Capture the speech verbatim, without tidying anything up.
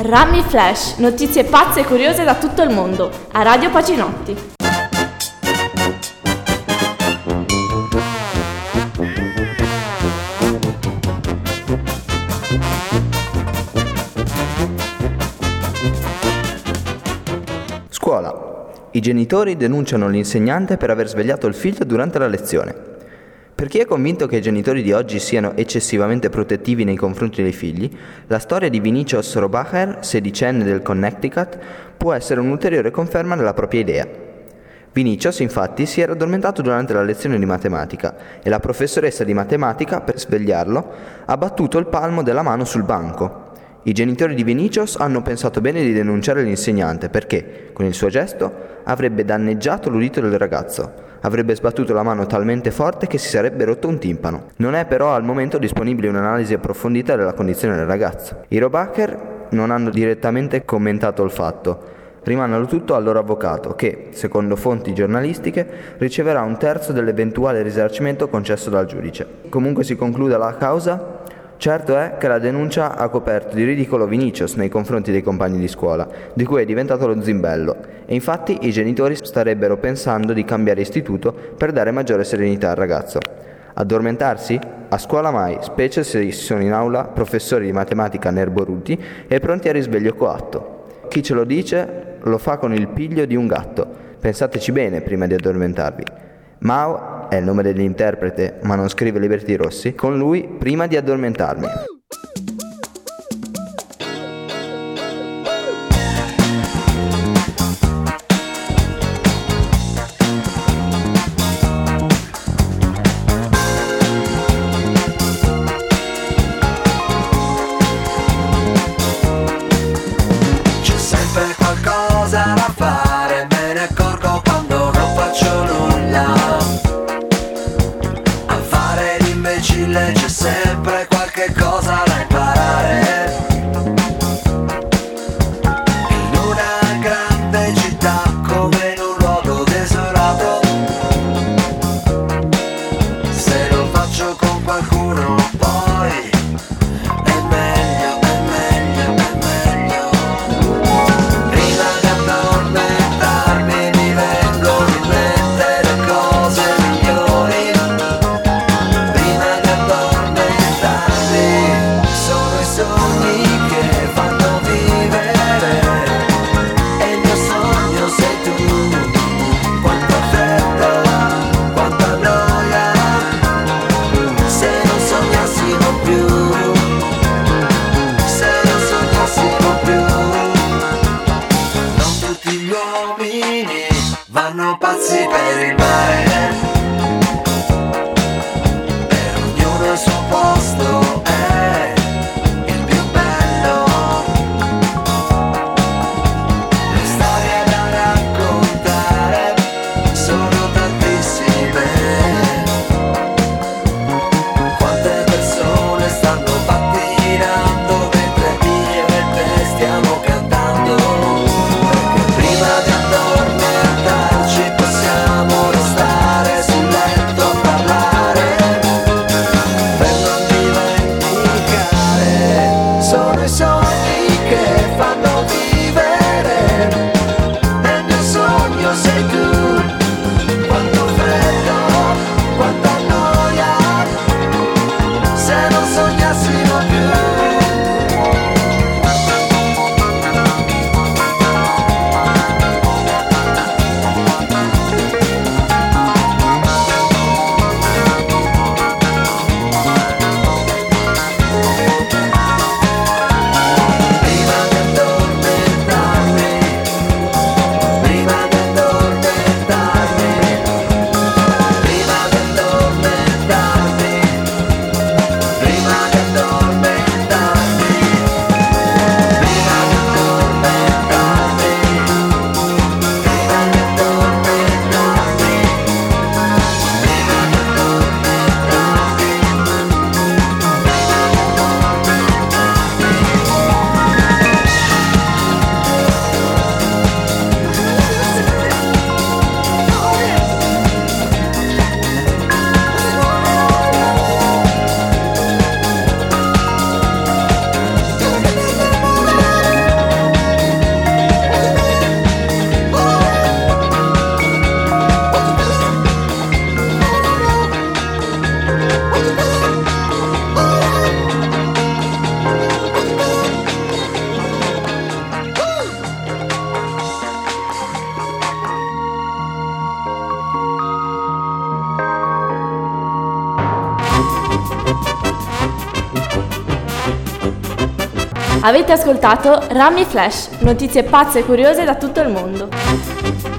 Rami Flash, notizie pazze e curiose da tutto il mondo, a Radio Paginotti. Scuola. I genitori denunciano l'insegnante per aver svegliato il figlio durante la lezione. Per chi è convinto che i genitori di oggi siano eccessivamente protettivi nei confronti dei figli, la storia di Vinicius Robacher, sedicenne del Connecticut, può essere un'ulteriore conferma della propria idea. Vinicius, infatti, si era addormentato durante la lezione di matematica e la professoressa di matematica, per svegliarlo, ha battuto il palmo della mano sul banco. I genitori di Vinicius hanno pensato bene di denunciare l'insegnante perché, con il suo gesto, avrebbe danneggiato l'udito del ragazzo. Avrebbe sbattuto la mano talmente forte che si sarebbe rotto un timpano. Non è però al momento disponibile un'analisi approfondita della condizione del ragazzo. I Robacher non hanno direttamente commentato il fatto. Rimandano tutto al loro avvocato che, secondo fonti giornalistiche, riceverà un terzo dell'eventuale risarcimento concesso dal giudice. Comunque si concluda la causa. Certo è che la denuncia ha coperto di ridicolo Vinicius nei confronti dei compagni di scuola, di cui è diventato lo zimbello, e infatti i genitori starebbero pensando di cambiare istituto per dare maggiore serenità al ragazzo. Addormentarsi? A scuola mai, specie se sono in aula professori di matematica nerboruti e pronti a risveglio coatto. Chi ce lo dice lo fa con il piglio di un gatto. Pensateci bene prima di addormentarvi. Mao è il nome dell'interprete, ma non scrive Liberty Rossi, con lui prima di addormentarmi. C'è sempre qualcosa da fare, me ne accorgo quando non faccio nulla. A fare l'imbecille c'è sempre qualche cosa da imparare. In una grande città come in un luogo desolato, se lo faccio con qualcuno poi è meglio, è meglio, è meglio. Prima di addormentarmi mi vengono in mente le cose migliori. Prima di addormentarmi Avete ascoltato Rami Flash, notizie pazze e curiose da tutto il mondo.